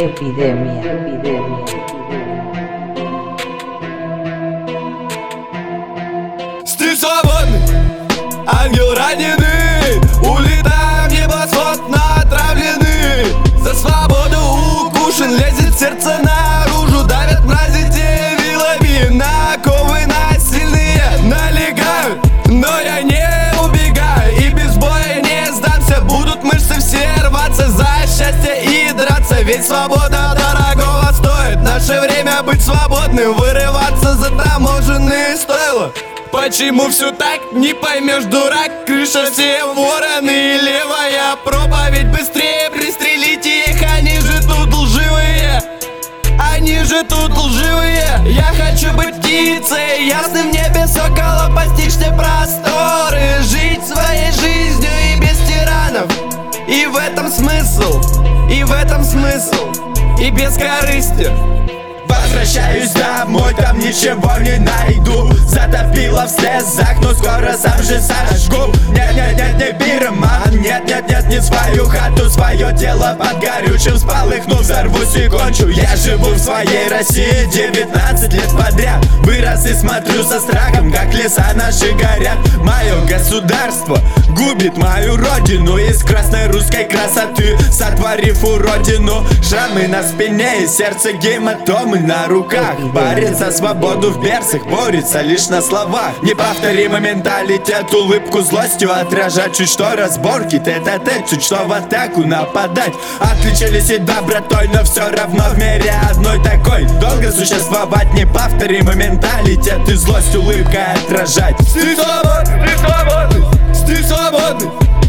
Epidemia. Ты свободный, ангел раненый, улетаем в небосвод натравлены. За свободу укушен, лезет сердце наружу, давят мрази те вилами, наковы насильные налегают. Но я не убегаю и без боя не сдамся, будут мышцы все рваться за счастье и драться. Ведь свобода дорогого стоит, наше время быть свободным, вырываться за таможенные стойла. Почему все так, не поймешь, дурак, крыша все вороны, левая проповедь, быстрее пристрелите их, они же тут лживые. Они же тут лживые. Я хочу быть птицей, ясным в небе сокола, постичь все просторы, жить своей жизнью и без тиранов. И в этом смысл, и в этом смысл, и без корысти. Возвращаюсь домой, там ничего не найду. Затопило в слезах, но скоро сам же сожгу. Нет, не пироман, нет, не свою хату, свое тело под горючим сполыхну, взорвусь и кончу. Я живу в своей России 19 лет подряд. Вырос и смотрю со страхом, как леса наши горят. Мое государство губит мою родину из красной русской красоты, сотворив уродину. Шрамы на спине и сердце гематомы на руках. Борец за свободу в берцах, борется лишь на словах. Неповторимый менталитет, улыбку злостью отражать. Чуть что разборки, тет-а-тет, чуть что в атаку нападать. Отличились и добротой, но все равно в мире одной такой. Долго существовать, неповторимый менталитет и злость улыбкой отражать. Ты свободный, ты свободный, ты свободный,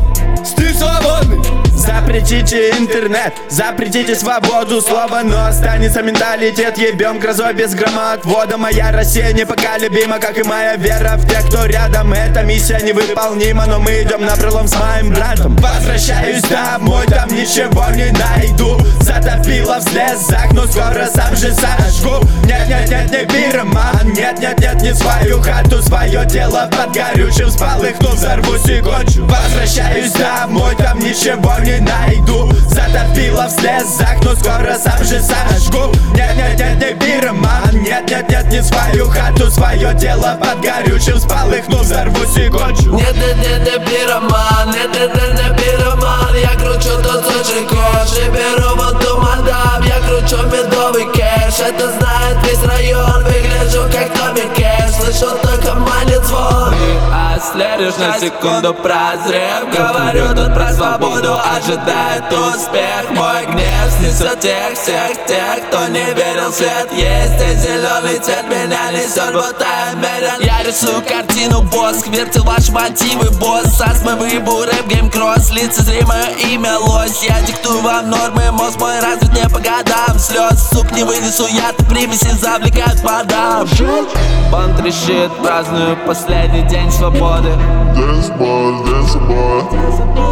ты свободный. Запретите интернет, запретите свободу слова, но останется менталитет. Ебем грозой без громоотвода. Моя Россия непоколебима, как и моя вера в тех, кто рядом. Эта миссия невыполнима, но мы идем напролом с моим братом. Возвращаюсь домой, там ничего не найду. Затопило в слезах, но скоро сам же сожгу. Нет, не пироман, нет, не свою хату, свое тело под горючим сполыхну, взорвусь и кончу. Возвращаюсь домой, там ничего не найду. Затопило в слезах, но скоро сам же сожгу. Нет, не пироман, нет, не свою хату, свое тело под горючим сполыхну, взорвусь и кончу. Нет, не пироман, нет, не пироман. Я кручу тот сочный кош и беру воду мадам. Я кручу медовый кэш, это знает весь район. Выгляжу как Томми Кэш, слышу только манит звон. Следишь на секунду прозрев, говорю тут про свободу, ожидает успех. Мой гнев снесет всех тех, кто не верил в свет. Есть и зеленый цвет меня несет, будто я медлен. Я рисую картину, воск, вертел ваши мотивы, босс. Астмы, выбор, рэп, гейм-кросс, лицезримое имя лось. Я диктую вам нормы, мозг мой развит не по годам. Слез, сук, не вынесу я, примеси завлекают подам. Бан трещит, праздную последний день свободы. Dance boy,